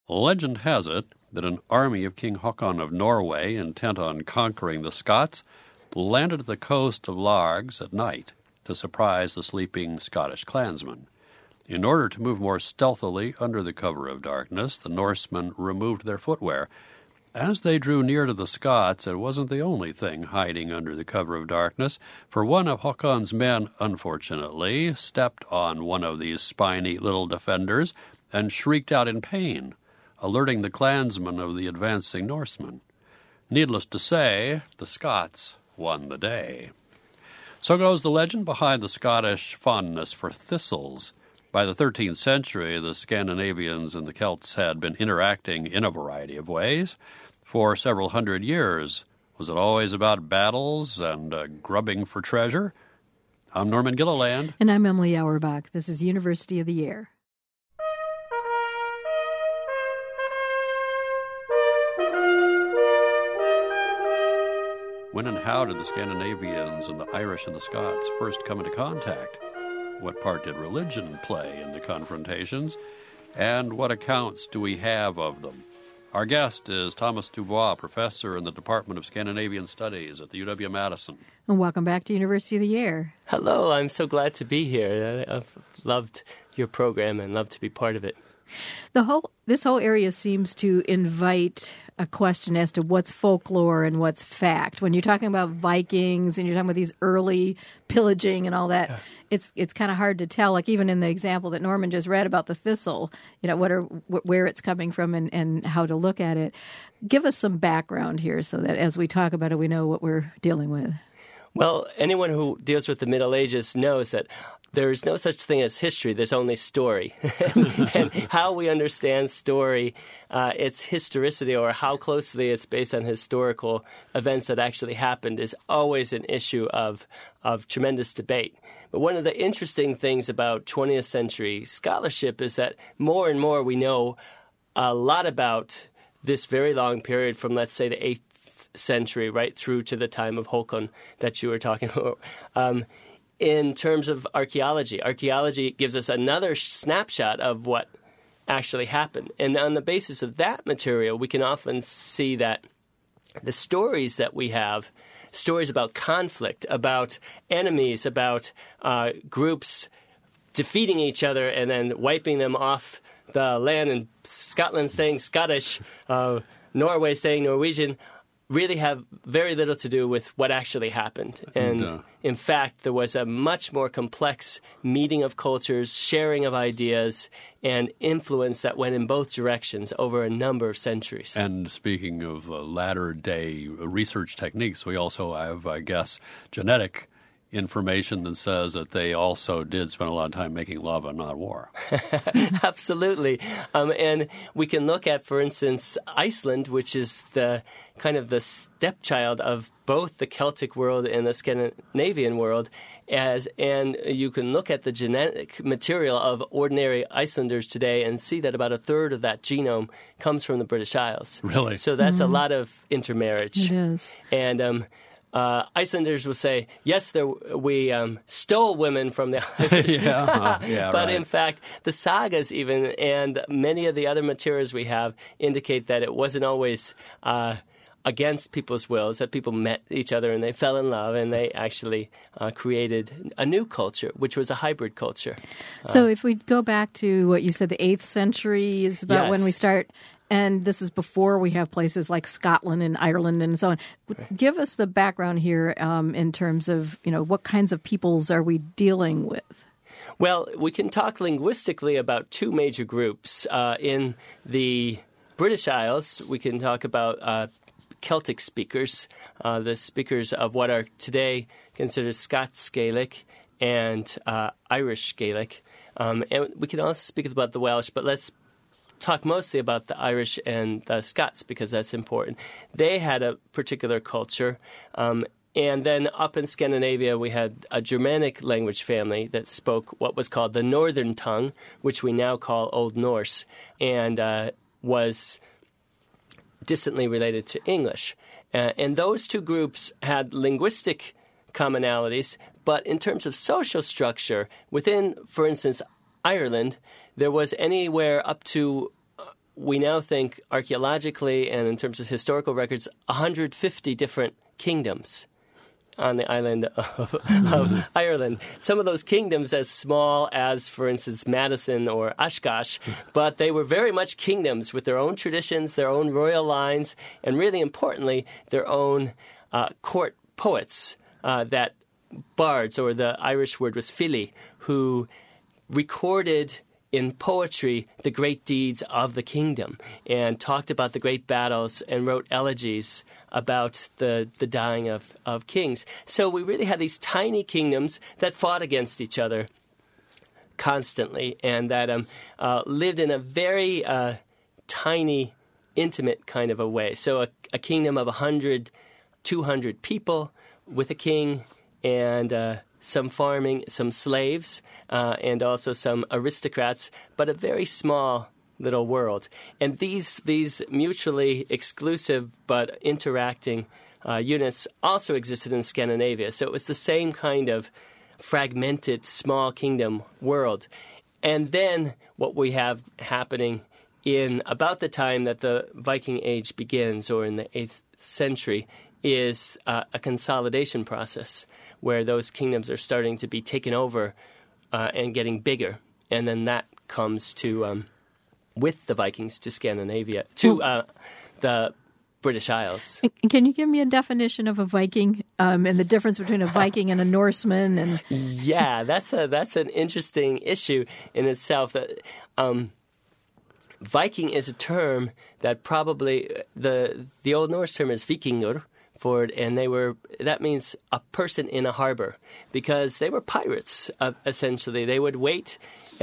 Legend has it that an army of King Haakon of Norway, intent on conquering the Scots, landed at the coast of Largs at night to surprise the sleeping Scottish clansmen. In order to move more stealthily under the cover of darkness, the Norsemen removed their footwear. As they drew near to the Scots, it wasn't the only thing hiding under the cover of darkness, for one of Haakon's men, unfortunately, stepped on one of these spiny little defenders and shrieked out in pain, alerting the clansmen of the advancing Norsemen. Needless to say, the Scots won the day. So goes the legend behind the Scottish fondness for thistles. By the 13th century, the Scandinavians and the Celts had been interacting in a variety of ways for several hundred years. Was it always about battles and grubbing for treasure? I'm Norman Gilliland. And I'm Emily Auerbach. This is University of the Year. When and how did the Scandinavians and the Irish and the Scots first come into contact? What part did religion play in the confrontations? And what accounts do we have of them? Our guest is Thomas Dubois, professor in the Department of Scandinavian Studies at the UW-Madison. And welcome back to University of the Year. Hello, I'm so glad to be here. I've loved your program and love to be part of it. This whole area seems to invite a question as to what's folklore and what's fact. When you're talking about Vikings and you're talking about these early pillaging and all that, it's kind of hard to tell. Like even in the example that Norman just read about the thistle, where it's coming from and how to look at it. Give us some background here so that as we talk about it, we know what we're dealing with. Well, anyone who deals with the Middle Ages knows that there is no such thing as history. There's only story. And how we understand story, its historicity or how closely it's based on historical events that actually happened is always an issue of tremendous debate. But one of the interesting things about 20th century scholarship is that more and more we know a lot about this very long period from, let's say, the 8th century right through to the time of Haakon that you were talking about. In terms of archaeology, archaeology gives us another snapshot of what actually happened. And on the basis of that material, we can often see that the stories that we have, stories about conflict, about enemies, about groups defeating each other and then wiping them off the land, and Scotland staying Scottish, Norway staying Norwegian, really have very little to do with what actually happened. And in fact, there was a much more complex meeting of cultures, sharing of ideas, and influence that went in both directions over a number of centuries. And speaking of latter-day research techniques, we also have, I guess, genetic information that says that they also did spend a lot of time making love and not war. Absolutely. And we can look at, for instance, Iceland, which is the kind of the stepchild of both the Celtic world and the Scandinavian world, and you can look at the genetic material of ordinary Icelanders today and see that about a third of that genome comes from the British Isles. Really? So that's a lot of intermarriage. It is. And Icelanders will say, yes, we stole women from the Irish. But right. In fact, the sagas even and many of the other materials we have indicate that it wasn't always against people's wills, that people met each other and they fell in love and they actually created a new culture, which was a hybrid culture. So if we go back to what you said, the 8th century is about when we start. And this is before we have places like Scotland and Ireland and so on. Right. Give us the background here in terms of, what kinds of peoples are we dealing with? Well, we can talk linguistically about two major groups. In the British Isles, we can talk about Celtic speakers, the speakers of what are today considered Scots Gaelic and Irish Gaelic. And we can also speak about the Welsh, but let's talk mostly about the Irish and the Scots because that's important. They had a particular culture. And then up in Scandinavia, we had a Germanic language family that spoke what was called the Northern Tongue, which we now call Old Norse, and was distantly related to English. And those two groups had linguistic commonalities, but in terms of social structure, within, for instance, Ireland, there was anywhere up to we now think archaeologically and in terms of historical records, 150 different kingdoms on the island of Ireland. Some of those kingdoms as small as, for instance, Madison or Oshkosh, but they were very much kingdoms with their own traditions, their own royal lines, and really importantly, their own court poets, that bards, or the Irish word was fili, who recorded in poetry the great deeds of the kingdom and talked about the great battles and wrote elegies about the dying of kings. So we really had these tiny kingdoms that fought against each other constantly and that lived in a very tiny, intimate kind of a way. So a kingdom of 100, 200 people with a king and some farming, some slaves, and also some aristocrats, but a very small little world. And these mutually exclusive but interacting units also existed in Scandinavia. So it was the same kind of fragmented small kingdom world. And then what we have happening in about the time that the Viking Age begins, or in the 8th century, is a consolidation process where those kingdoms are starting to be taken over and getting bigger. And then that comes to, with the Vikings, to Scandinavia, to the British Isles. Can you give me a definition of a Viking and the difference between a Viking and a Norseman? And yeah, that's an interesting issue in itself. That Viking is a term that probably the Old Norse term is vikingur, and that means a person in a harbor, because they were pirates, essentially. They would wait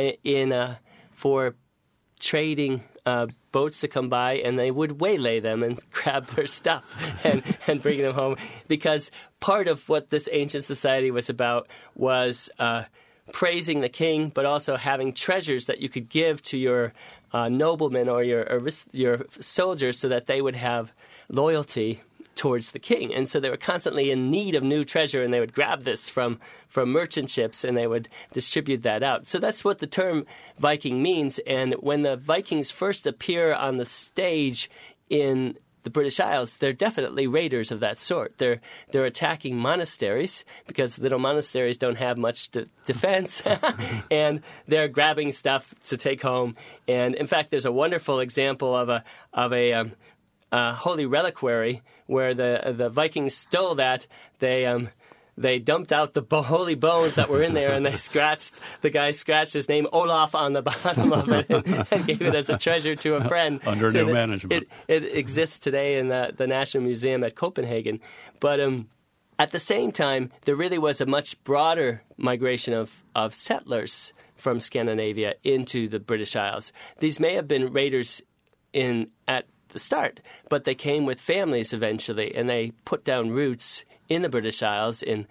for trading boats to come by, and they would waylay them and grab their stuff and bring them home, because part of what this ancient society was about was praising the king, but also having treasures that you could give to your noblemen or your soldiers so that they would have loyalty towards the king. And so they were constantly in need of new treasure, and they would grab this from merchant ships and they would distribute that out. So that's what the term Viking means. And when the Vikings first appear on the stage in the British Isles, they're definitely raiders of that sort. They're attacking monasteries, because little monasteries don't have much defense, and they're grabbing stuff to take home. And in fact, there's a wonderful example of a holy reliquary where the Vikings stole that. They dumped out the holy bones that were in there, and the guy scratched his name Olaf on the bottom of it and gave it as a treasure to a friend. Under new management. It exists today in the National Museum at Copenhagen. But at the same time, there really was a much broader migration of settlers from Scandinavia into the British Isles. These may have been raiders at the start, but they came with families eventually, and they put down roots in the British Isles, in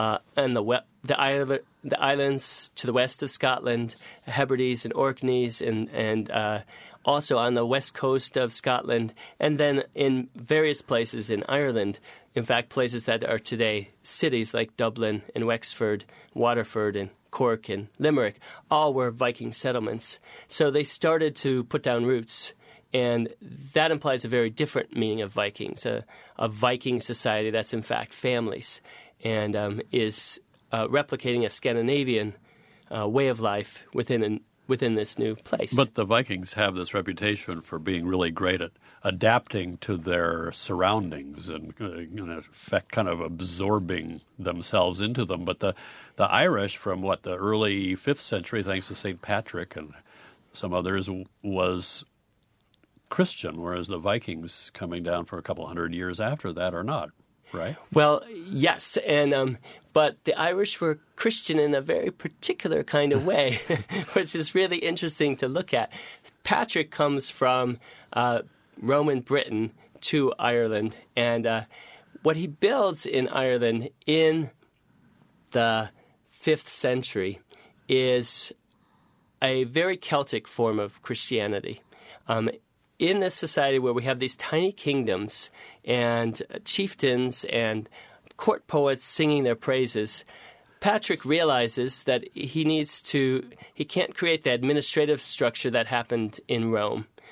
the islands to the west of Scotland, Hebrides and Orkneys, and also on the west coast of Scotland, and then in various places in Ireland. In fact, places that are today cities like Dublin and Wexford, Waterford and Cork and Limerick, all were Viking settlements. So they started to put down roots. And that implies a very different meaning of Vikings, a Viking society that's in fact families, and is replicating a Scandinavian way of life within this new place. But the Vikings have this reputation for being really great at adapting to their surroundings and, in effect, kind of absorbing themselves into them. But the Irish, from the early 5th century, thanks to St. Patrick and some others, was Christian, whereas the Vikings coming down for a couple hundred years after that are not, right? Well, yes, and but the Irish were Christian in a very particular kind of way, which is really interesting to look at. Patrick comes from Roman Britain to Ireland, and what he builds in Ireland in the 5th century is a very Celtic form of Christianity. In this society where we have these tiny kingdoms and chieftains and court poets singing their praises, Patrick realizes that he can't create the administrative structure that happened in Rome,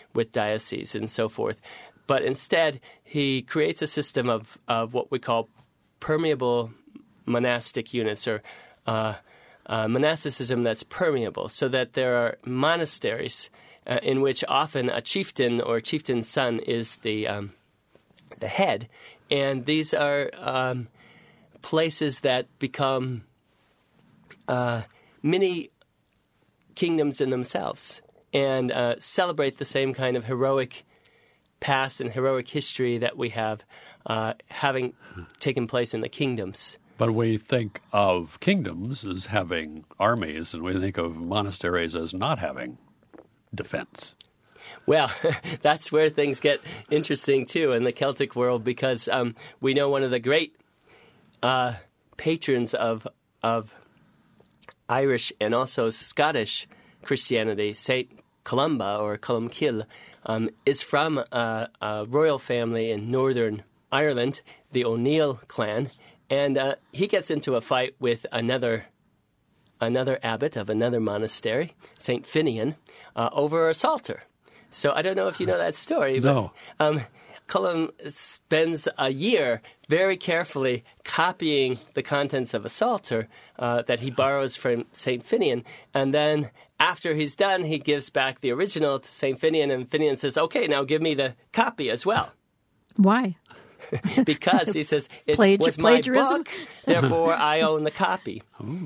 with dioceses and so forth. But instead, he creates a system of what we call permeable monastic units, or monasticism that's permeable, so that there are monasteries in which often a chieftain or chieftain's son is the head, and these are places that become mini kingdoms in themselves, and celebrate the same kind of heroic past and heroic history that we have having taken place in the kingdoms. But we think of kingdoms as having armies, and we think of monasteries as not having defense. Well, that's where things get interesting, too, in the Celtic world, because we know one of the great patrons of Irish and also Scottish Christianity, St. Columba, or Columcille, is from a royal family in Northern Ireland, the O'Neill clan, and he gets into a fight with another abbot of another monastery, St. Finian, over a psalter. So I don't know if you know that story, but Colum spends a year very carefully copying the contents of a psalter that he borrows from St. Finian, and then after he's done, he gives back the original to St. Finian, and Finian says, "Okay, now give me the copy as well." Why? Because he says, it was my book, therefore I own the copy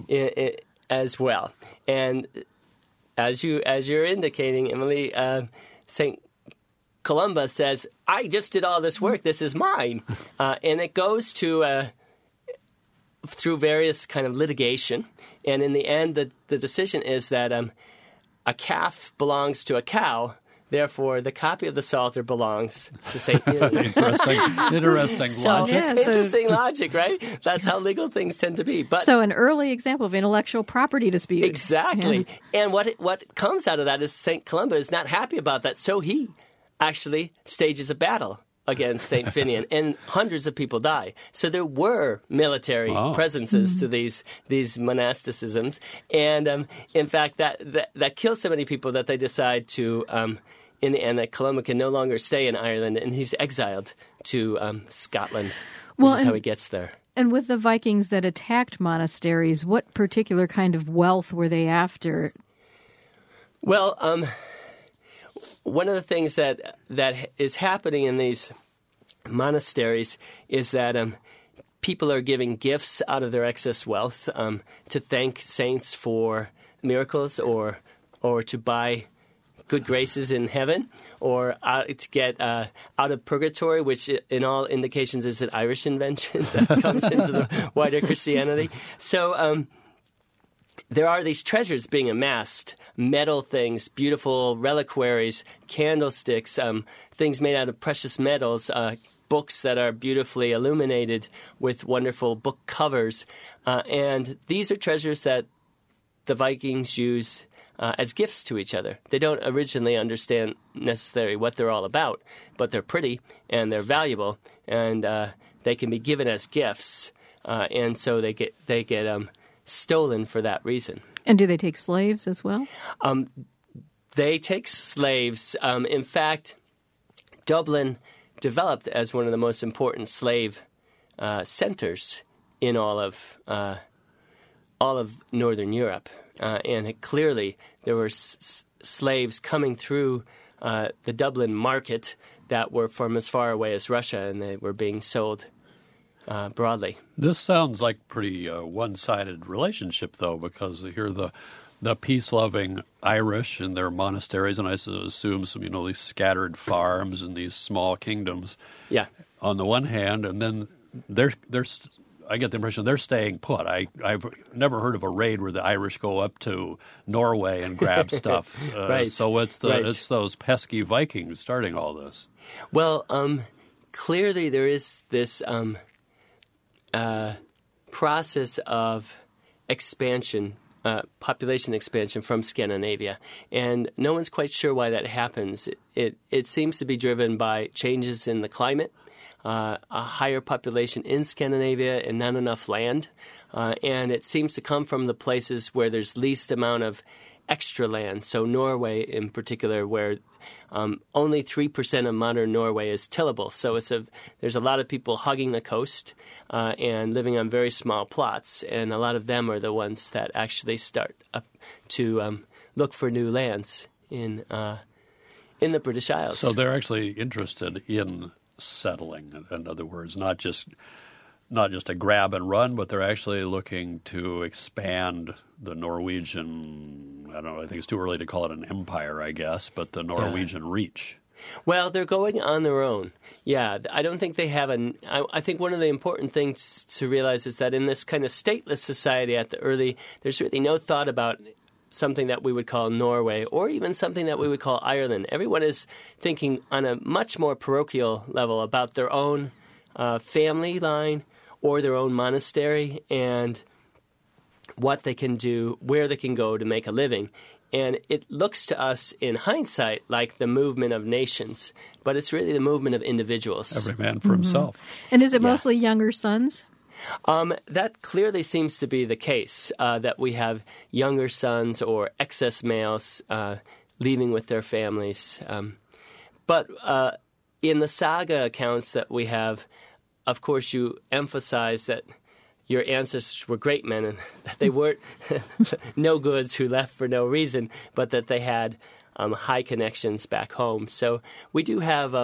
as well. And as you're indicating, Emily, St. Columba says, "I just did all this work. This is mine." And it goes to through various kind of litigation. And in the end, the decision is that a calf belongs to a cow. Therefore, the copy of the Psalter belongs to St. Ian. Interesting logic. Interesting logic, right? That's how legal things tend to be. But so an early example of intellectual property dispute. Exactly. Yeah. And what comes out of that is St. Columba is not happy about that, so he actually stages a battle against St. Finian, and hundreds of people die. So there were military presences to these monasticisms, and in fact, that kills so many people that they decide to, in the end, that Columba can no longer stay in Ireland, and he's exiled to Scotland, which is how he gets there. And with the Vikings that attacked monasteries, what particular kind of wealth were they after? Well, one of the things that is happening in these monasteries is that people are giving gifts out of their excess wealth to thank saints for miracles, or to buy good graces in heaven, or to get out of purgatory, which in all indications is an Irish invention that comes into the wider Christianity. So there are these treasures being amassed, metal things, beautiful reliquaries, candlesticks, things made out of precious metals, books that are beautifully illuminated with wonderful book covers. And these are treasures that the Vikings use as gifts to each other. They don't originally understand necessarily what they're all about, but they're pretty and they're valuable, and they can be given as gifts. And so they get stolen for that reason. And do they take slaves as well? They take slaves. In fact, Dublin developed as one of the most important slave centers in all of Northern Europe. And clearly there were slaves coming through the Dublin market that were from as far away as Russia, and they were being sold broadly. This sounds like pretty one-sided relationship, though, because here the peace-loving Irish in their monasteries, and I assume some, these scattered farms and these small kingdoms. Yeah. On the one hand, and then I get the impression they're staying put. I've never heard of a raid where the Irish go up to Norway and grab stuff. Right. So it's those pesky Vikings starting all this. Well, clearly there is this process of expansion, population expansion from Scandinavia, and no one's quite sure why that happens. It seems to be driven by changes in the climate, a higher population in Scandinavia and not enough land, and it seems to come from the places where there's least amount of extra land. So Norway in particular, where only 3% of modern Norway is tillable. So there's a lot of people hugging the coast and living on very small plots, and a lot of them are the ones that actually start up to look for new lands in the British Isles. So they're actually interested in settling. In other words, not just a grab and run, but they're actually looking to expand the Norwegian, I don't know, I think it's too early to call it an empire, I guess, but the Norwegian reach. Well, they're going on their own. Yeah, I don't think they have I think one of the important things to realize is that in this kind of stateless society there's really no thought about something that we would call Norway or even something that we would call Ireland. Everyone is thinking on a much more parochial level about their own family line or their own monastery and what they can do, where they can go to make a living. And it looks to us in hindsight like the movement of nations, but it's really the movement of individuals. Every man for himself. And is it mostly younger sons? That clearly seems to be the case, that we have younger sons or excess males leaving with their families. But in the saga accounts that we have, of course, you emphasize that your ancestors were great men and that they weren't no goods who left for no reason, but that they had high connections back home. So we do have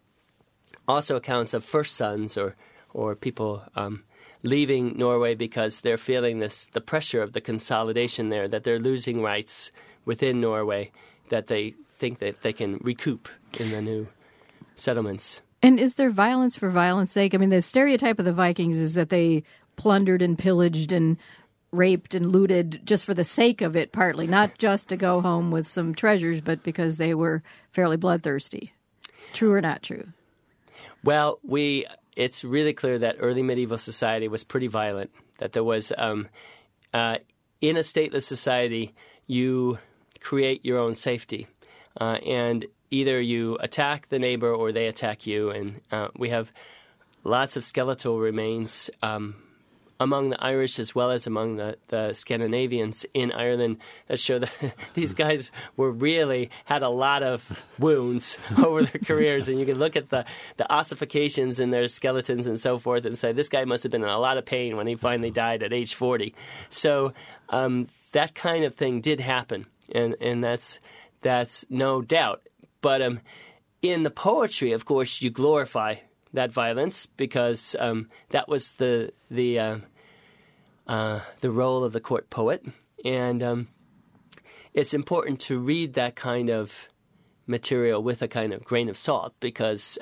also accounts of first sons or people leaving Norway because they're feeling the pressure of the consolidation there, that they're losing rights within Norway that they think that they can recoup in the new settlements. And is there violence for violence sake? I mean, the stereotype of the Vikings is that they plundered and pillaged and raped and looted just for the sake of it, partly, not just to go home with some treasures, but because they were fairly bloodthirsty. True or not true? Well, it's really clear that early medieval society was pretty violent, that there was, in a stateless society, you create your own safety. And either you attack the neighbor or they attack you. And we have lots of skeletal remains among the Irish as well as among the Scandinavians in Ireland that show that these guys had a lot of wounds over their careers. And you can look at the ossifications in their skeletons and so forth and say, this guy must have been in a lot of pain when he finally died at age 40. So that kind of thing did happen, and that's no doubt. But in the poetry, of course, you glorify that violence because that was the role of the court poet, and it's important to read that kind of material with a kind of grain of salt because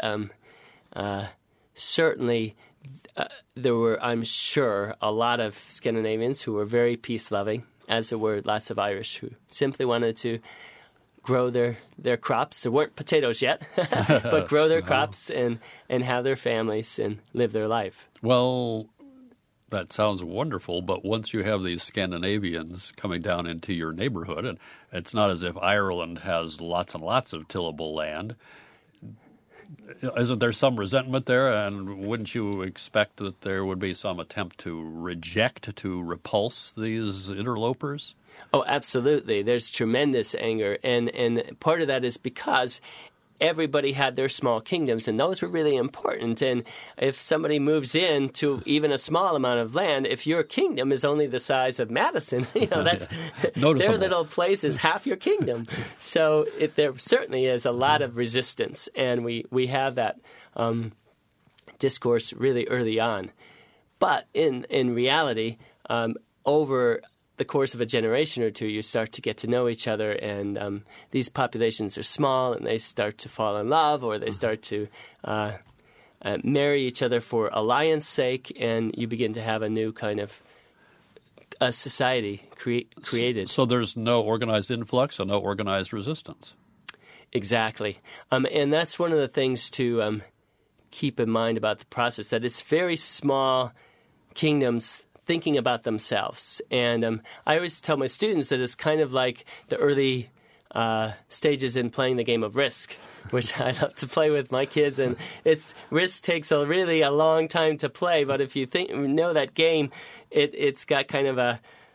certainly there were, I'm sure, a lot of Scandinavians who were very peace-loving, as there were lots of Irish who simply wanted to grow their crops. There weren't potatoes yet, but grow their crops and have their families and live their life. Well, that sounds wonderful, but once you have these Scandinavians coming down into your neighborhood, and it's not as if Ireland has lots and lots of tillable land, isn't there some resentment there? And wouldn't you expect that there would be some attempt to repulse these interlopers? Oh, absolutely. There's tremendous anger, and part of that is because everybody had their small kingdoms, and those were really important. And if somebody moves in to even a small amount of land, if your kingdom is only the size of Madison, that's their little place is half your kingdom. So there certainly is a lot of resistance, and we have that discourse really early on. But in reality, over the course of a generation or two, you start to get to know each other, and these populations are small, and they start to fall in love, or they start to marry each other for alliance sake, and you begin to have a new kind of a society created. So there's no organized influx and no organized resistance. Exactly. And that's one of the things to keep in mind about the process, that it's very small kingdoms thinking about themselves. And I always tell my students that it's kind of like the early stages in playing the game of Risk, which I love to play with my kids. And Risk takes a long time to play, but if you know that game, it's got kind of a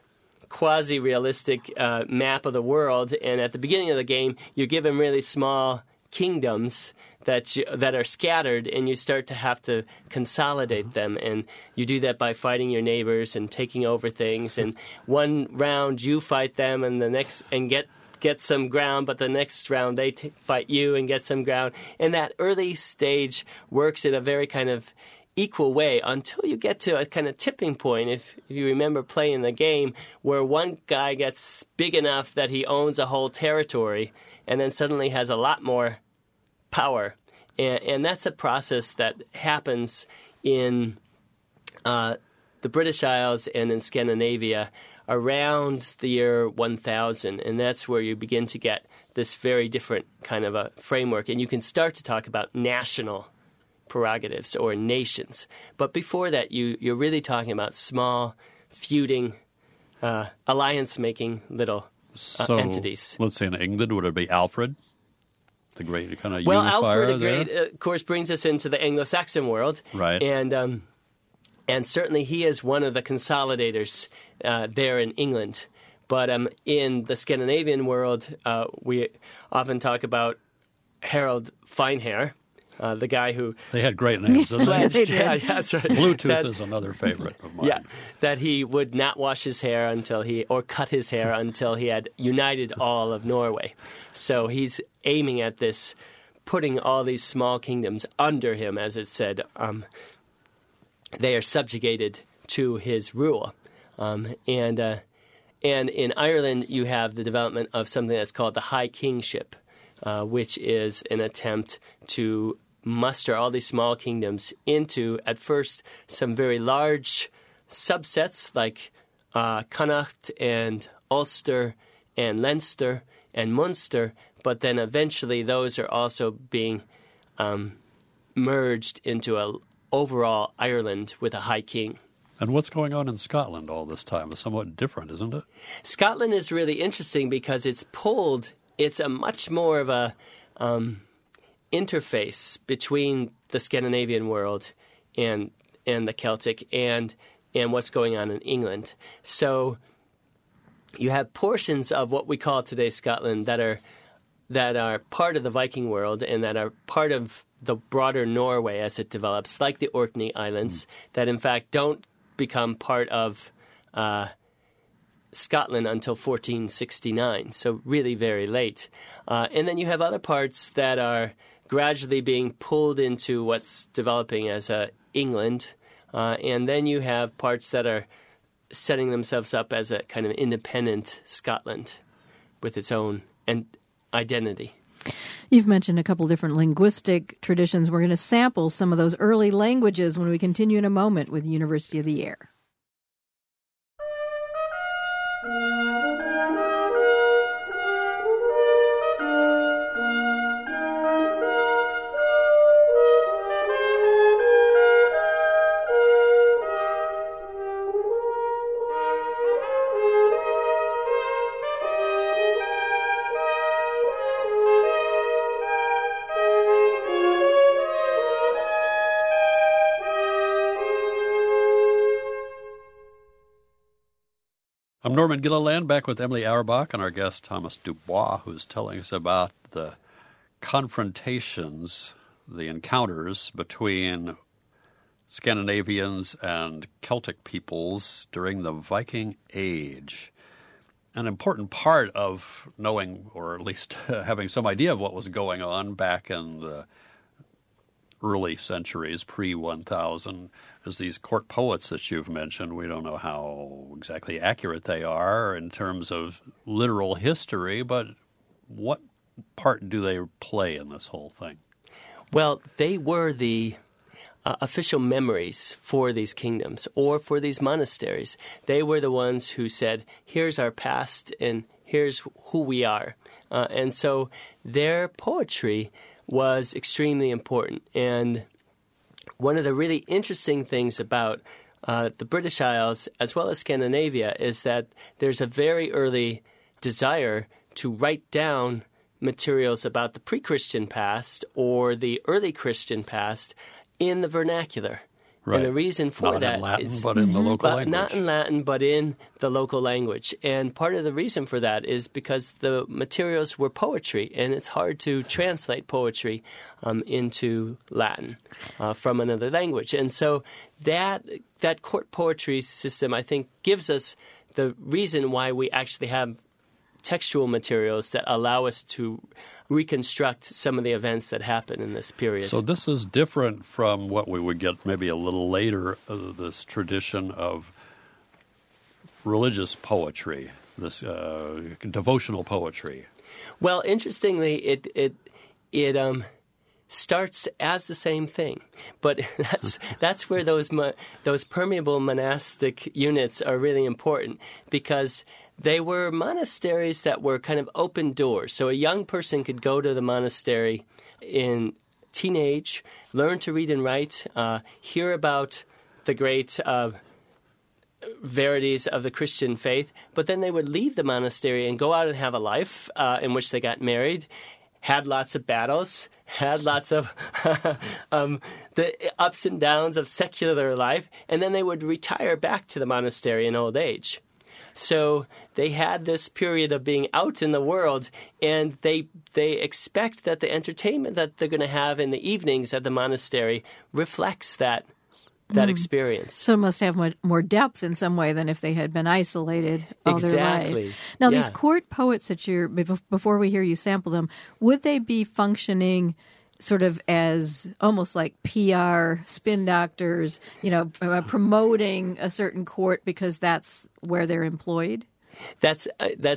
quasi-realistic map of the world, and at the beginning of the game, you're given really small kingdoms that are scattered, and you start to have to consolidate them, and you do that by fighting your neighbors and taking over things. And one round you fight them, and the next and get some ground, but the next round they fight you and get some ground. And that early stage works in a very kind of equal way until you get to a kind of tipping point, if you remember playing the game, where one guy gets big enough that he owns a whole territory and then suddenly has a lot more power. And that's a process that happens in the British Isles and in Scandinavia around the year 1000, and that's where you begin to get this very different kind of a framework, and you can start to talk about national prerogatives or nations. But before that, you're really talking about small, feuding, alliance-making little entities. Let's say in England, would it be Alfred, the great kind of well, unifier Alfred the there? Great, of course, brings us into the Anglo-Saxon world, Right. And certainly he is one of the consolidators there in England. But in the Scandinavian world, we often talk about Harald Finehair, the guy who They had great names, didn't they? pledged, yeah, that's right. Bluetooth is another favorite of mine. Yeah, that he would not wash his hair or cut his hair until he had united all of Norway. So he's aiming at this, putting all these small kingdoms under him, as it said. They are subjugated to his rule. And in Ireland, you have the development of something that's called the High Kingship, which is an attempt to muster all these small kingdoms into, at first, some very large subsets like Connacht and Ulster and Leinster and Munster, but then eventually those are also being merged into a overall Ireland with a high king. And what's going on in Scotland all this time is somewhat different, isn't it? Scotland is really interesting because it's a much more of a interface between the Scandinavian world and the Celtic and what's going on in England. So you have portions of what we call today Scotland that are part of the Viking world and that are part of the broader Norway as it develops, like the Orkney Islands, that in fact don't become part of Scotland until 1469, so really very late. And then you have other parts that are gradually being pulled into what's developing as England, and then you have parts that are setting themselves up as a kind of independent Scotland with its own identity. You've mentioned a couple different linguistic traditions. We're going to sample some of those early languages when we continue in a moment with University of the Air. I'm Norman Gilliland, back with Emily Auerbach and our guest Thomas Dubois, who's telling us about the confrontations, the encounters between Scandinavians and Celtic peoples during the Viking Age. An important part of knowing, or at least having some idea of what was going on back in the early centuries, pre-1000, is these court poets that you've mentioned. We don't know how exactly accurate they are in terms of literal history, but what part do they play in this whole thing? Well, they were the official memories for these kingdoms or for these monasteries. They were the ones who said, here's our past and here's who we are. And so their poetry was extremely important. And one of the really interesting things about the British Isles, as well as Scandinavia, is that there's a very early desire to write down materials about the pre-Christian past or the early Christian past in the vernacular. Right. And the reason for not that in Latin, is but in the local language. Not in Latin, but in the local language. And part of the reason for that is because the materials were poetry, and it's hard to translate poetry into Latin from another language. And so that court poetry system, I think, gives us the reason why we actually have textual materials that allow us to reconstruct some of the events that happen in this period. So this is different from what we would get maybe a little later, this tradition of religious poetry, this devotional poetry. Well, interestingly, it starts as the same thing, but that's where those permeable monastic units are really important, because they were monasteries that were kind of open doors. So a young person could go to the monastery in teenage, learn to read and write, hear about the great verities of the Christian faith, but then they would leave the monastery and go out and have a life in which they got married, had lots of battles, had lots of the ups and downs of secular life, and then they would retire back to the monastery in old age. So they had this period of being out in the world, and they expect that the entertainment that they're going to have in the evenings at the monastery reflects that experience. So it must have more depth in some way than if they had been isolated all their life. Now, these court poets that before we hear you sample them, would they be functioning sort of as almost like PR spin doctors, promoting a certain court because that's where they're employed? That's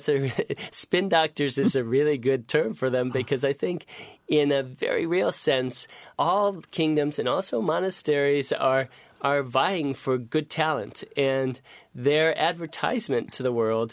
spin doctors is a really good term for them, because I think in a very real sense, all kingdoms and also monasteries are vying for good talent, and their advertisement to the world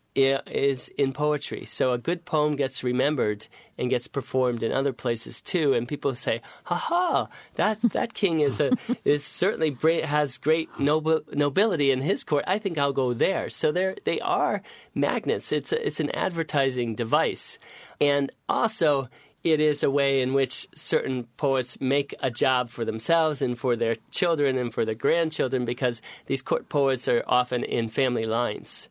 is in poetry. So a good poem gets remembered and gets performed in other places too, and people say, "Ha! That king is certainly has great nobility in his court. I think I'll go there." So they are magnets. It's an advertising device, and also it is a way in which certain poets make a job for themselves and for their children and for their grandchildren, because these court poets are often in family lines.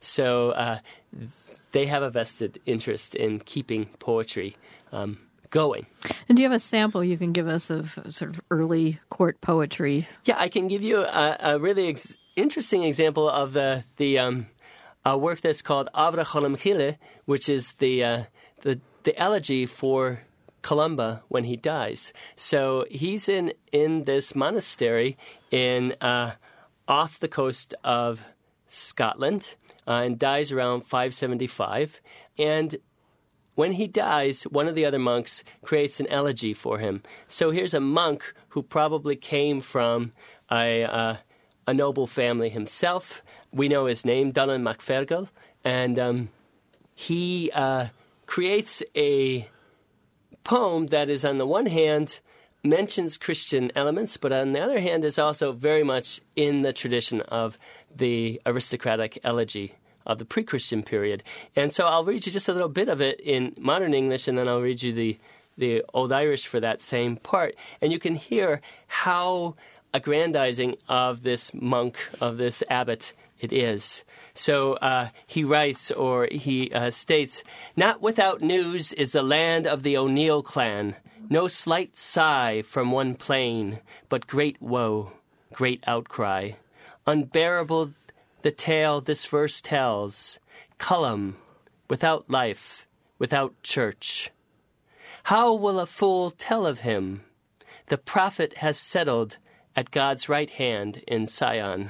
So they have a vested interest in keeping poetry going. And do you have a sample you can give us of sort of early court poetry? Yeah, I can give you a really interesting example of the work that's called Avra Cholam Chile, which is the elegy for Columba when he dies. So he's in this monastery in off the coast of Scotland, and dies around 575. And when he dies, one of the other monks creates an elegy for him. So here's a monk who probably came from a noble family himself. We know his name, Donnan MacFergal, and he creates a poem that is, on the one hand, mentions Christian elements, but on the other hand is also very much in the tradition of the aristocratic elegy of the pre-Christian period. And so I'll read you just a little bit of it in modern English, and then I'll read you the Old Irish for that same part. And you can hear how aggrandizing of this monk, of this abbot, it is. So he writes, or he states, "Not without news is the land of the O'Neill clan. No slight sigh from one plain, but great woe, great outcry. Unbearable the tale this verse tells, Cullum, without life, without church. How will a fool tell of him? The prophet has settled at God's right hand in Sion.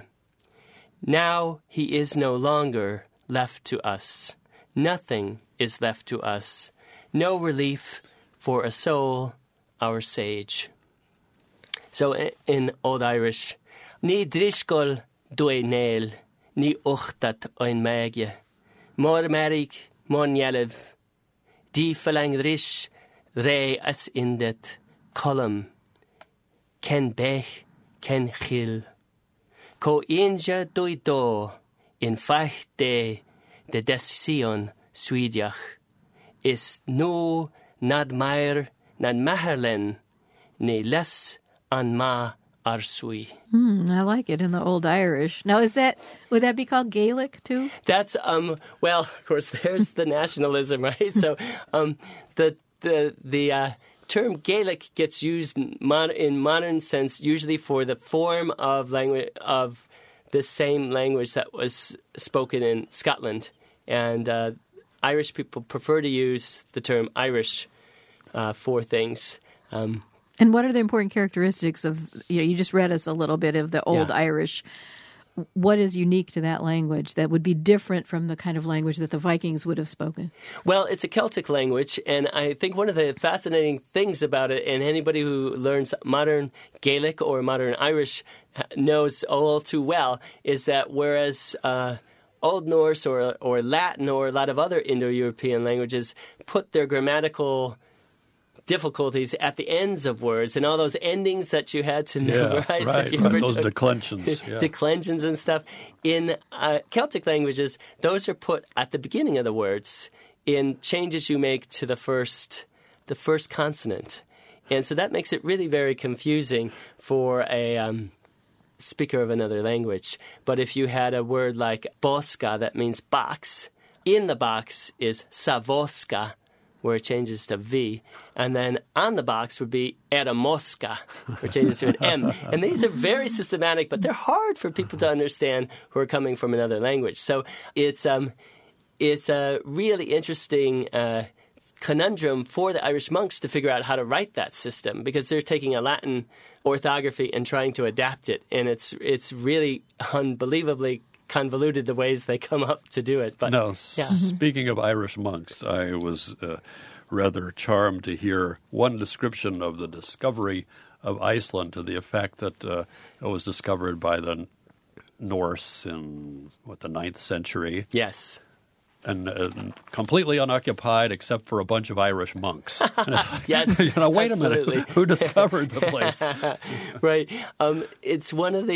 Now he is no longer left to us. Nothing is left to us. No relief for a soul, our sage." So in Old Irish, "Ni drishgol dwy nail, ni uchtat oin magye, mor marig, mor nyelev, di falang rish, re as indet, column, ken bech, ken chil. Ko inja dwy do, in fach de decision Swediach, is no nad maher, nad maherlen, ne les an ma arsui. I like it in the Old Irish. Now, would that be called Gaelic too? That's well, of course, there's the nationalism, right? So, the term Gaelic gets used in modern sense usually for the form of language of the same language that was spoken in Scotland, and Irish people prefer to use the term Irish for things. And what are the important characteristics of, you just read us a little bit of the Old Irish. What is unique to that language that would be different from the kind of language that the Vikings would have spoken? Well, it's a Celtic language, and I think one of the fascinating things about it, and anybody who learns modern Gaelic or modern Irish knows all too well, is that whereas Old Norse or Latin or a lot of other Indo-European languages put their grammatical difficulties at the ends of words, and all those endings that you had to memorize. Right, those declensions. Yeah. Declensions and stuff. In Celtic languages, those are put at the beginning of the words in changes you make to the first consonant. And so that makes it really very confusing for a speaker of another language. But if you had a word like boska, that means box, in the box is savoska, where it changes to V, and then on the box would be Eramoska, where it changes to an M. And these are very systematic, but they're hard for people to understand who are coming from another language. So it's a really interesting conundrum for the Irish monks to figure out how to write that system, because they're taking a Latin orthography and trying to adapt it, and it's really unbelievably convoluted the ways they come up to do it. But now, speaking of Irish monks, I was rather charmed to hear one description of the discovery of Iceland to the effect that it was discovered by the Norse in, the 9th century. Yes. And completely unoccupied except for a bunch of Irish monks. Yes, wait absolutely. A minute, who discovered the place? Right. It's one of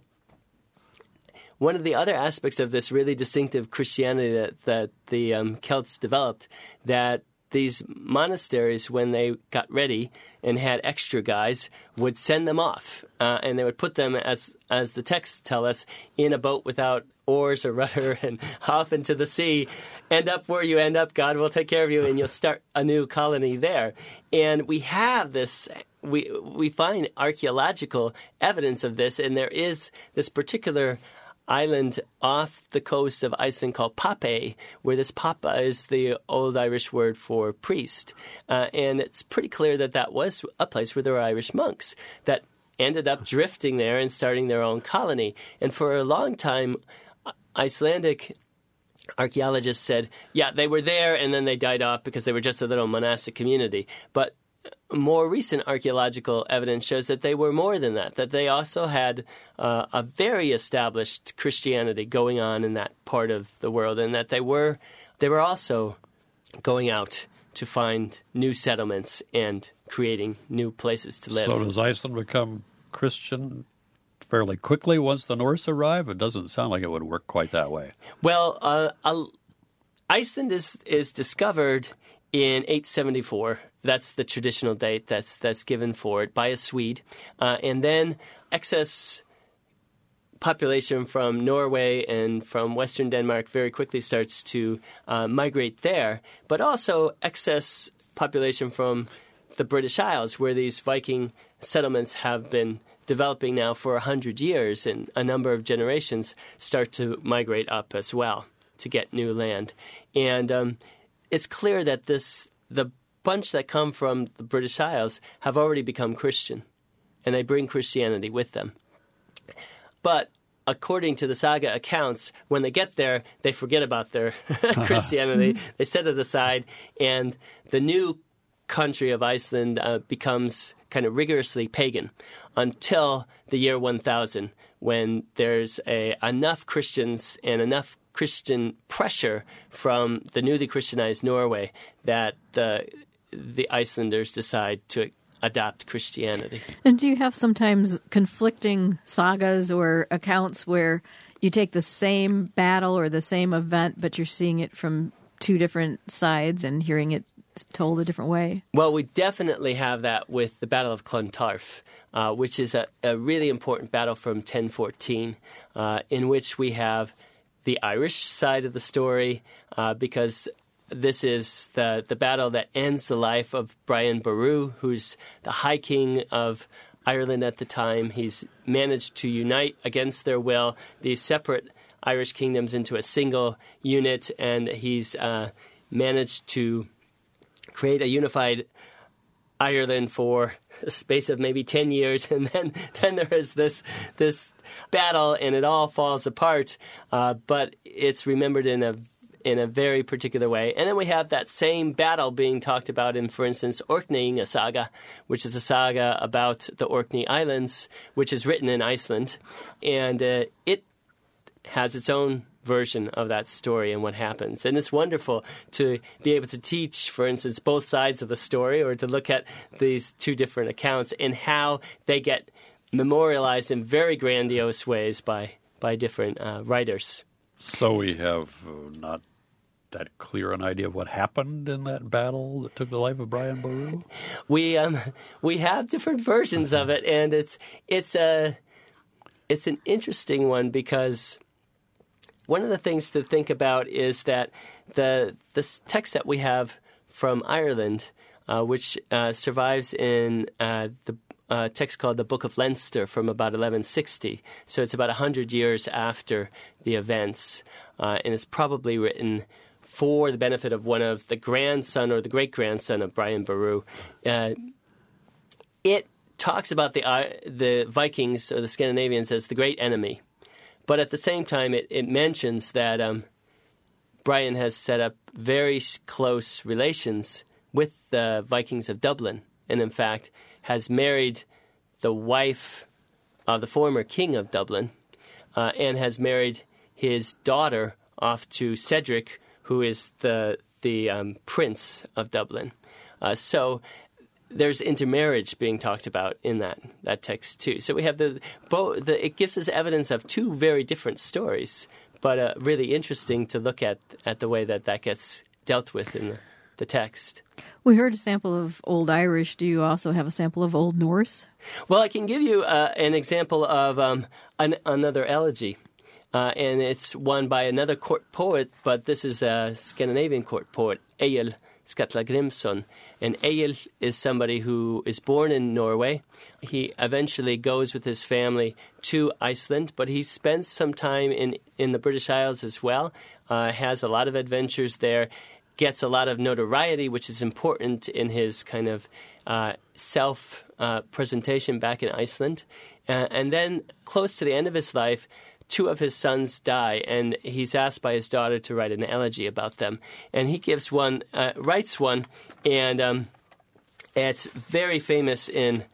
the other aspects of this really distinctive Christianity that the Celts developed, that these monasteries, when they got ready and had extra guys, would send them off, and they would put them, as the texts tell us, in a boat without oars or rudder and off into the sea. End up where you end up, God will take care of you, and you'll start a new colony there. And we have this, we find archaeological evidence of this, and there is this particular island off the coast of Iceland called Papey, where this papa is the Old Irish word for priest. And it's pretty clear that was a place where there were Irish monks that ended up drifting there and starting their own colony. And for a long time, Icelandic archaeologists said, yeah, they were there and then they died off because they were just a little monastic community. But more recent archaeological evidence shows that they were more than that they also had a very established Christianity going on in that part of the world, and that they were also going out to find new settlements and creating new places to live. So does Iceland become Christian fairly quickly once the Norse arrive? It doesn't sound like it would work quite that way. Well, Iceland is discovered in 874. That's the traditional date that's given for it by a Swede. And then excess population from Norway and from Western Denmark very quickly starts to migrate there, but also excess population from the British Isles, where these Viking settlements have been developing now for 100 years, and a number of generations start to migrate up as well to get new land. And it's clear that the bunch that come from the British Isles have already become Christian, and they bring Christianity with them. But according to the saga accounts, when they get there, they forget about their Christianity. They set it aside, and the new country of Iceland becomes kind of rigorously pagan until the year 1000, when there's enough Christians and enough Christian pressure from the newly Christianized Norway that the Icelanders decide to adopt Christianity. And do you have sometimes conflicting sagas or accounts where you take the same battle or the same event, but you're seeing it from two different sides and hearing it told a different way? Well, we definitely have that with the Battle of Clontarf. which is a really important battle from 1014, in which we have the Irish side of the story, because this is the battle that ends the life of Brian Boru, who's the High King of Ireland at the time. He's managed to unite against their will these separate Irish kingdoms into a single unit, and he's managed to create a unified Ireland for a space of maybe 10 years, and then there is this battle, and it all falls apart, but it's remembered in a very particular way. And then we have that same battle being talked about in, for instance, Orkneyinga Saga, which is a saga about the Orkney Islands, which is written in Iceland, and it has its own version of that story and what happens. And it's wonderful to be able to teach, for instance, both sides of the story, or to look at these two different accounts and how they get memorialized in very grandiose ways by different writers. So we have not that clear an idea of what happened in that battle that took the life of Brian Boru? We have different versions of it, and it's an interesting one, because one of the things to think about is that this text that we have from Ireland, which survives in the text called the Book of Leinster from about 1160. So it's about 100 years after the events, and it's probably written for the benefit of one of the grandson or the great-grandson of Brian Boru. It talks about the Vikings or the Scandinavians as the great enemy. But at the same time, it mentions that Brian has set up very close relations with the Vikings of Dublin, and in fact has married the wife of the former king of Dublin, and has married his daughter off to Cedric, who is the prince of Dublin. So there's intermarriage being talked about in that text too. So we have it gives us evidence of two very different stories, but really interesting to look at the way that gets dealt with in the text. We heard a sample of Old Irish. Do you also have a sample of Old Norse? Well, I can give you an example of another elegy, and it's one by another court poet, but this is a Scandinavian court poet, Egil Skallagrimsson. And Egil is somebody who is born in Norway. He eventually goes with his family to Iceland, but he spends some time in the British Isles as well, has a lot of adventures there, gets a lot of notoriety, which is important in his kind of self-presentation back in Iceland. And then, close to the end of his life, two of his sons die, and he's asked by his daughter to write an elegy about them. And he writes one, and it's very famous in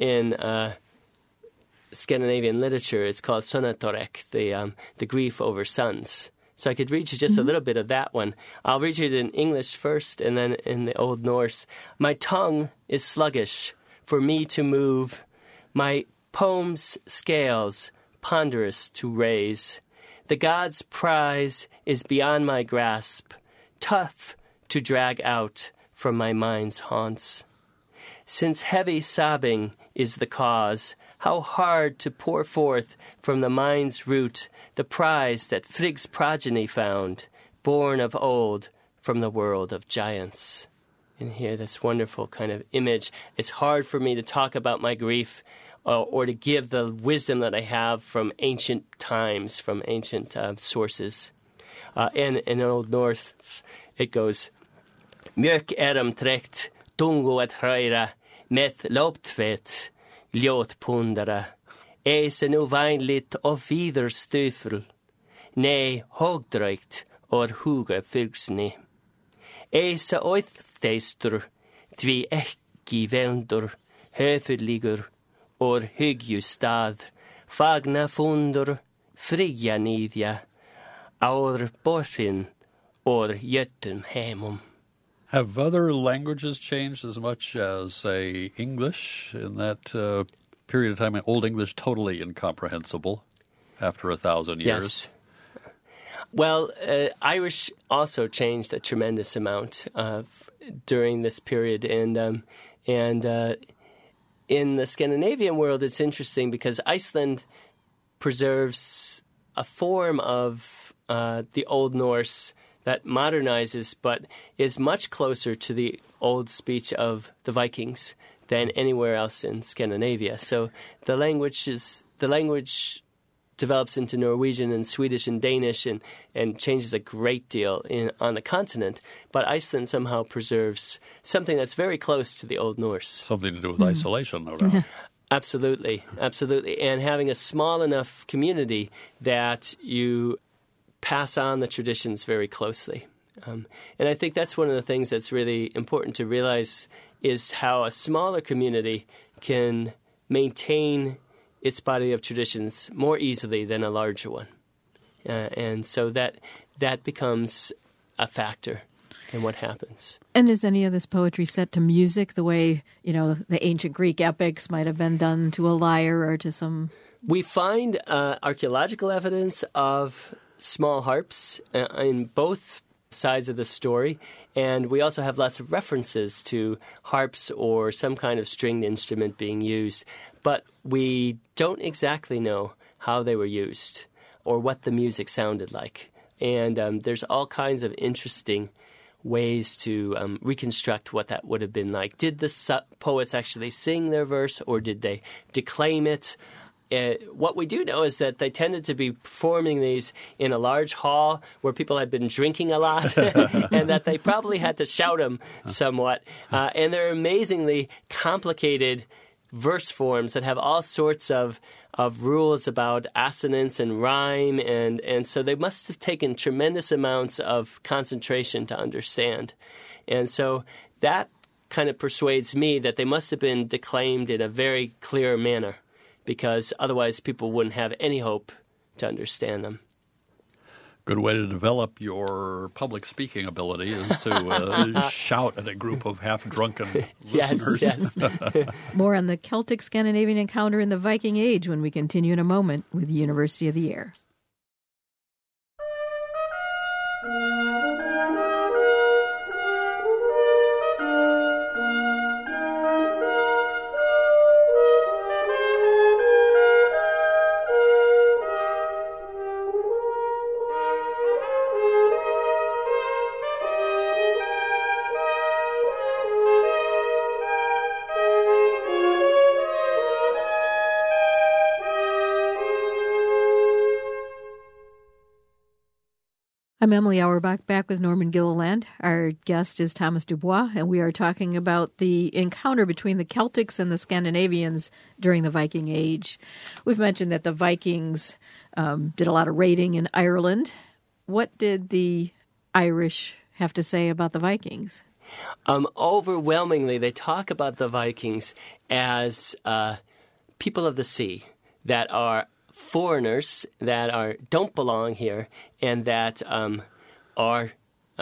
Scandinavian literature. It's called Sonatorek, the grief over sons. So I could read you just a little bit of that one. I'll read you it in English first, and then in the Old Norse. My tongue is sluggish for me to move, my poem's scales ponderous to raise. The god's prize is beyond my grasp, tough to drag out from my mind's haunts. Since heavy sobbing is the cause, how hard to pour forth from the mind's root the prize that Frigg's progeny found, born of old from the world of giants. And here, this wonderful kind of image. It's hard for me to talk about my grief or to give the wisdom that I have from ancient times, from ancient sources. And in Old Norse, it goes, Mjök trekt, tungo et höra, met loptvet, ljot pundara, nu veinligt of videre støfel, nei hogdrøykt or huga fyrgsni. Oiththeistur, tvi ekki veldur, høfudligur, or hyggju stad, fagna fundur, frigja nidja, aur borsin, or jöttum hemum. Have other languages changed as much as, say, English in that period of time? Old English totally incomprehensible after 1,000 years. Yes. Well, Irish also changed a tremendous amount during this period, and in the Scandinavian world, it's interesting because Iceland preserves a form of the Old Norse that modernizes but is much closer to the old speech of the Vikings than anywhere else in Scandinavia. So the language develops into Norwegian and Swedish and Danish and changes a great deal on the continent. But Iceland somehow preserves something that's very close to the Old Norse. Something to do with isolation, no doubt. Absolutely, absolutely. And having a small enough community that you pass on the traditions very closely. And I think that's one of the things that's really important to realize is how a smaller community can maintain its body of traditions more easily than a larger one. And so that becomes a factor in what happens. And is any of this poetry set to music the way, the ancient Greek epics might have been done to a lyre or to some... We find archaeological evidence of small harps in both sides of the story, and we also have lots of references to harps or some kind of stringed instrument being used. But we don't exactly know how they were used or what the music sounded like. And there's all kinds of interesting ways to reconstruct what that would have been like. Did the poets actually sing their verse or did they declaim it? What we do know is that they tended to be performing these in a large hall where people had been drinking a lot and that they probably had to shout them somewhat. And they're amazingly complicated verse forms that have all sorts of rules about assonance and rhyme. And so they must have taken tremendous amounts of concentration to understand. And so that kind of persuades me that they must have been declaimed in a very clear manner, because otherwise people wouldn't have any hope to understand them. Good way to develop your public speaking ability is to shout at a group of half-drunken listeners. Yes. More on the Celtic-Scandinavian encounter in the Viking Age when we continue in a moment with the University of the Air. I'm Emily Auerbach, back with Norman Gilliland. Our guest is Thomas Dubois, and we are talking about the encounter between the Celtics and the Scandinavians during the Viking Age. We've mentioned that the Vikings did a lot of raiding in Ireland. What did the Irish have to say about the Vikings? Overwhelmingly, they talk about the Vikings as people of the sea that are foreigners that don't belong here and that are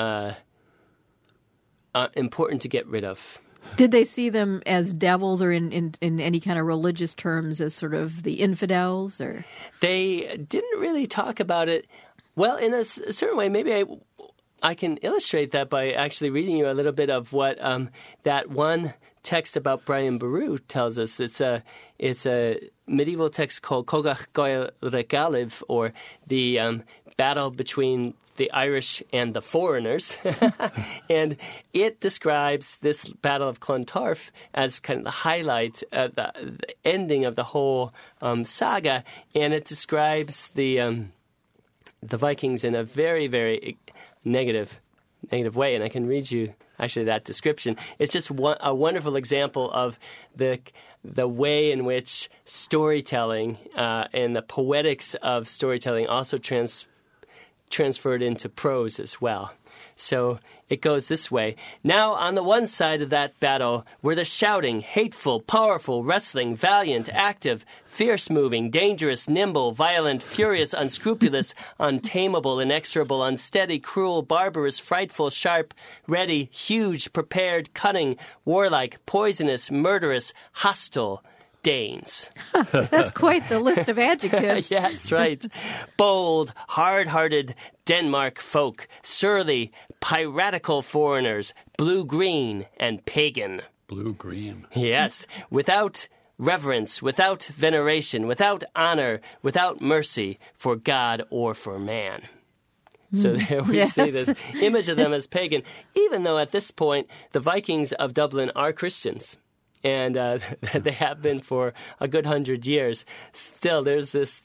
important to get rid of. Did they see them as devils or in any kind of religious terms as sort of the infidels? Or they didn't really talk about it. Well, in a certain way, maybe I can illustrate that by actually reading you a little bit of what that one text about Brian Boru tells us. It's a medieval text called Cogach Goel Regaliv, or the battle between the Irish and the foreigners. And it describes this Battle of Clontarf as kind of the highlight, the ending of the whole saga. And it describes the Vikings in a very, very negative way. And I can read you actually that description. It's just a wonderful example of the way in which storytelling and the poetics of storytelling also transferred into prose as well. So it goes this way. Now, on the one side of that battle were the shouting, hateful, powerful, wrestling, valiant, active, fierce-moving, dangerous, nimble, violent, furious, unscrupulous, untamable, inexorable, unsteady, cruel, barbarous, frightful, sharp, ready, huge, prepared, cunning, warlike, poisonous, murderous, hostile, Danes. That's quite the list of adjectives. Yes, right. Bold, hard-hearted Denmark folk, surly, piratical foreigners, blue-green, and pagan. Blue-green. Yes, without reverence, without veneration, without honor, without mercy for God or for man. So there we see this image of them as pagan, even though at this point the Vikings of Dublin are Christians. And they have been for a good 100 years. Still, there's this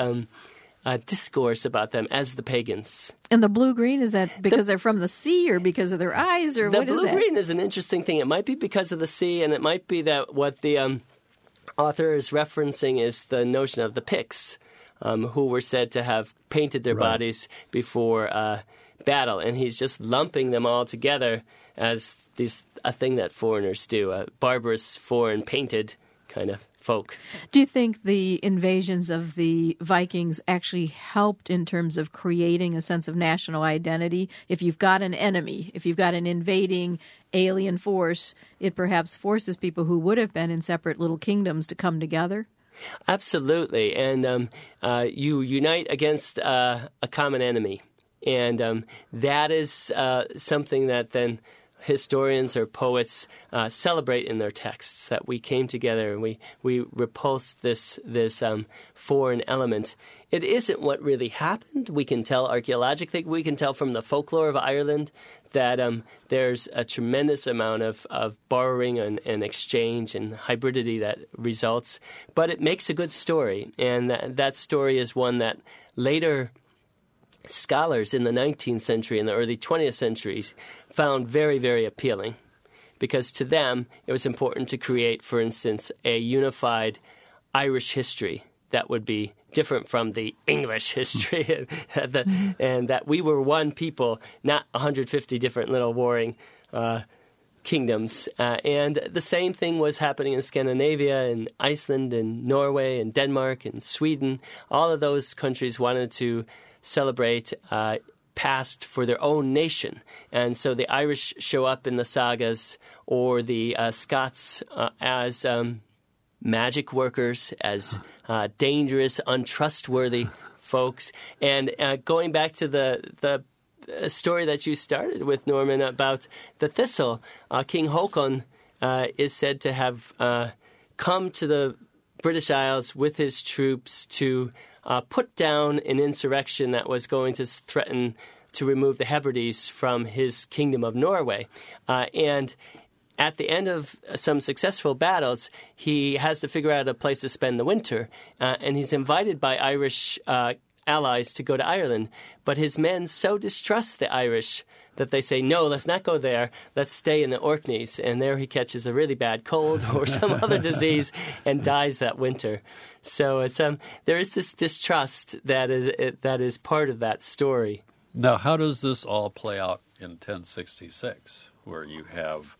discourse about them as the pagans. And the blue-green, is that because they're from the sea or because of their eyes, or what is that? The blue-green is an interesting thing. It might be because of the sea, and it might be that what the author is referencing is the notion of the Picts, who were said to have painted their bodies before battle, and he's just lumping them all together as a thing that foreigners do, a barbarous, foreign, painted kind of folk. Do you think the invasions of the Vikings actually helped in terms of creating a sense of national identity? If you've got an enemy, if you've got an invading alien force, it perhaps forces people who would have been in separate little kingdoms to come together? Absolutely, and you unite against a common enemy, and that is something that then historians or poets celebrate in their texts, that we came together and we repulsed this foreign element. It isn't what really happened. We can tell archaeologically, we can tell from the folklore of Ireland that there's a tremendous amount of borrowing and exchange and hybridity that results. But it makes a good story, and that story is one that later scholars in the 19th century and the early 20th centuries found very, very appealing, because to them it was important to create, for instance, a unified Irish history that would be different from the English history, and that we were one people, not 150 different little warring kingdoms. And the same thing was happening in Scandinavia, and Iceland, and Norway, and Denmark, and Sweden. All of those countries wanted to celebrate past for their own nation. And so the Irish show up in the sagas, or the Scots as magic workers, as dangerous, untrustworthy folks. And going back to the story that you started with, Norman, about the thistle, King Haakon is said to have come to the British Isles with his troops to put down an insurrection that was going to threaten to remove the Hebrides from his kingdom of Norway. And at the end of some successful battles, he has to figure out a place to spend the winter, and he's invited by Irish allies to go to Ireland. But his men so distrust the Irish that they say, no, let's not go there. Let's stay in the Orkneys. And there he catches a really bad cold or some other disease and dies that winter. So it's there is this distrust that is part of that story. Now, how does this all play out in 1066, where you have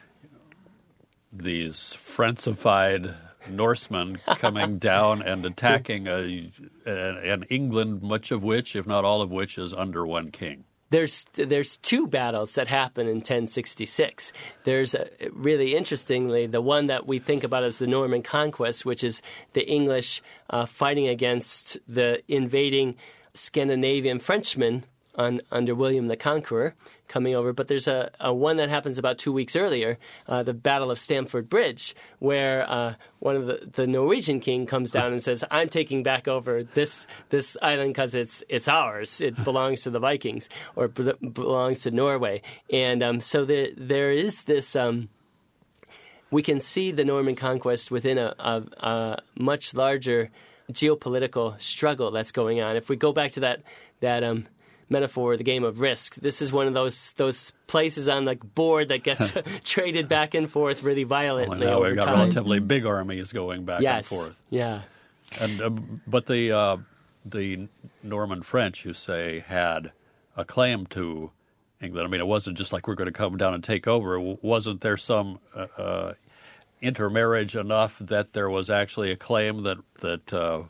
these Frencified Norsemen coming down and attacking an England, much of which, if not all of which, is under one king? There's two battles that happen in 1066. There's really interestingly the one that we think about as the Norman Conquest, which is the English fighting against the invading Scandinavian Frenchmen under William the Conqueror coming over. But there's a one that happens about 2 weeks earlier, the Battle of Stamford Bridge, where one of the Norwegian king comes down and says, I'm taking back over this island because it's ours. It belongs to the Vikings, or belongs to Norway. And so there is this... we can see the Norman conquest within a much larger geopolitical struggle that's going on. If we go back to that metaphor, the game of Risk, this is one of those places on the board that gets traded back and forth really violently now over we've got time. relatively big armies going back and forth. Yeah. And but the Norman French, you say, had a claim to England. I mean, it wasn't just like we're going to come down and take over. Wasn't there some intermarriage enough that there was actually a claim that the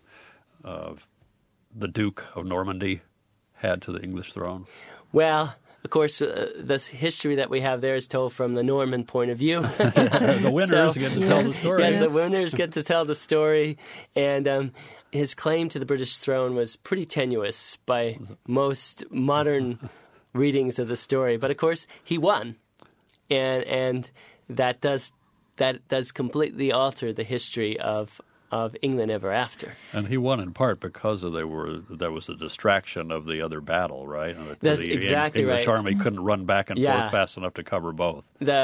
Duke of Normandy had to the English throne? Well, of course, the history that we have there is told from the Norman point of view. The winners get to tell the story. Yes, the winners get to tell the story. And his claim to the British throne was pretty tenuous by most modern readings of the story. But, of course, he won. And that does that does completely alter the history of England ever after. And he won in part because there was a distraction of the other battle, right? That's the exactly English right. army couldn't run back and forth fast enough to cover both.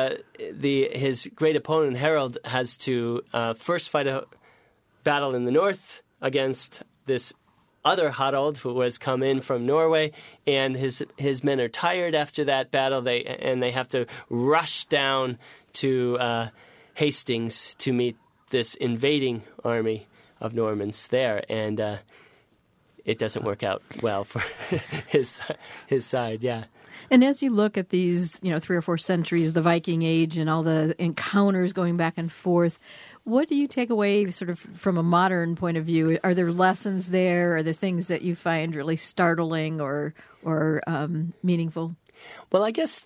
His great opponent, Harold, has to first fight a battle in the north against this other Harald who has come in from Norway, and his men are tired after that battle. They have to rush down to Hastings to meet this invading army of Normans there, and it doesn't work out well for his side. Yeah. And as you look at these, 3 or 4 centuries, the Viking Age, and all the encounters going back and forth, what do you take away sort of from a modern point of view? Are there lessons there? Are there things that you find really startling or meaningful? Well, I guess,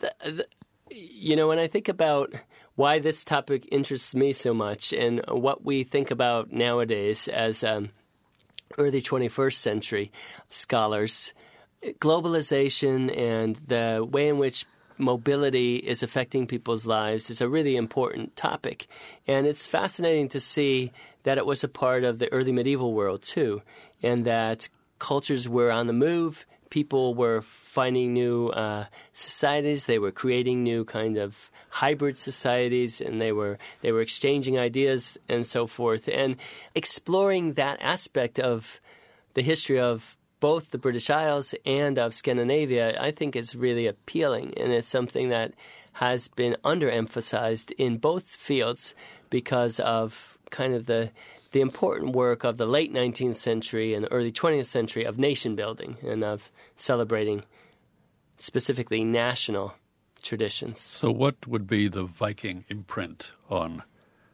when I think about why this topic interests me so much and what we think about nowadays as early 21st century scholars, globalization and the way in which mobility is affecting people's lives is a really important topic. And it's fascinating to see that it was a part of the early medieval world too, and that cultures were on the move. People were finding new societies. They were creating new kind of hybrid societies, and they were exchanging ideas and so forth. And exploring that aspect of the history of both the British Isles and of Scandinavia, I think is really appealing, and it's something that has been underemphasized in both fields because of kind of the important work of the late 19th century and early 20th century of nation building and of celebrating specifically national traditions. So what would be the Viking imprint on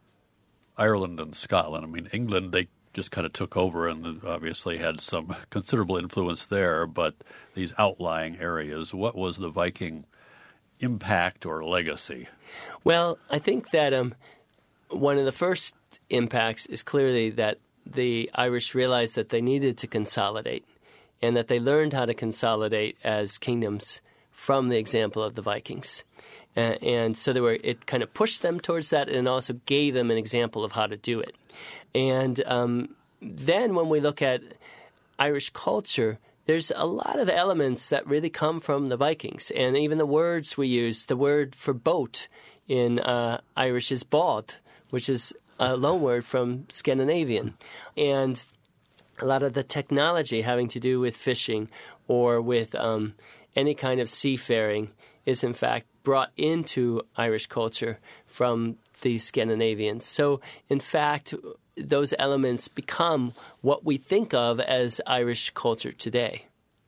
Ireland and Scotland? I mean, England, they just kind of took over and obviously had some considerable influence there, but these outlying areas, what was the Viking impact or legacy? Well, I think that one of the first impacts is clearly that the Irish realized that they needed to consolidate, and that they learned how to consolidate as kingdoms from the example of the Vikings. And so it kind of pushed them towards that, and also gave them an example of how to do it. And then when we look at Irish culture, there's a lot of elements that really come from the Vikings. And even the words we use, the word for boat in Irish is bád, which is a loanword from Scandinavian. And a lot of the technology having to do with fishing or with any kind of seafaring is in fact brought into Irish culture from the Scandinavians. So in fact, those elements become what we think of as Irish culture today.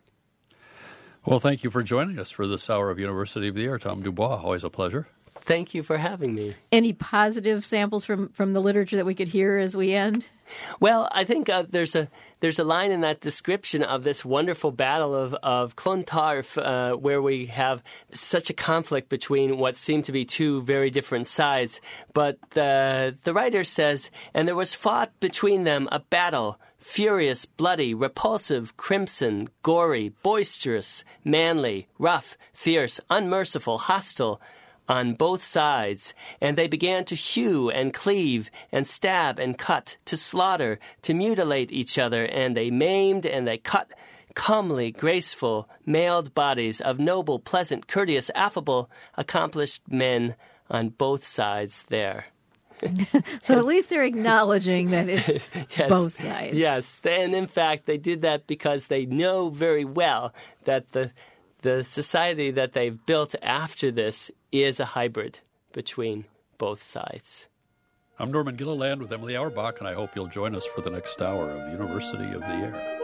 Well, thank you for joining us for this hour of University of the Air. Tom Dubois, always a pleasure. Thank you for having me. Any positive samples from the literature that we could hear as we end? Well, I think there's a line in that description of this wonderful battle of Clontarf where we have such a conflict between what seem to be two very different sides. But the writer says, and there was fought between them a battle, furious, bloody, repulsive, crimson, gory, boisterous, manly, rough, fierce, unmerciful, hostile, on both sides, and they began to hew and cleave and stab and cut, to slaughter, to mutilate each other, and they maimed and they cut comely, graceful, mailed bodies of noble, pleasant, courteous, affable, accomplished men on both sides there. So at least they're acknowledging that it's yes, both sides. Yes, and in fact, they did that because they know very well that the society that they've built after this is a hybrid between both sides. I'm Norman Gilliland with Emily Auerbach, and I hope you'll join us for the next hour of University of the Air.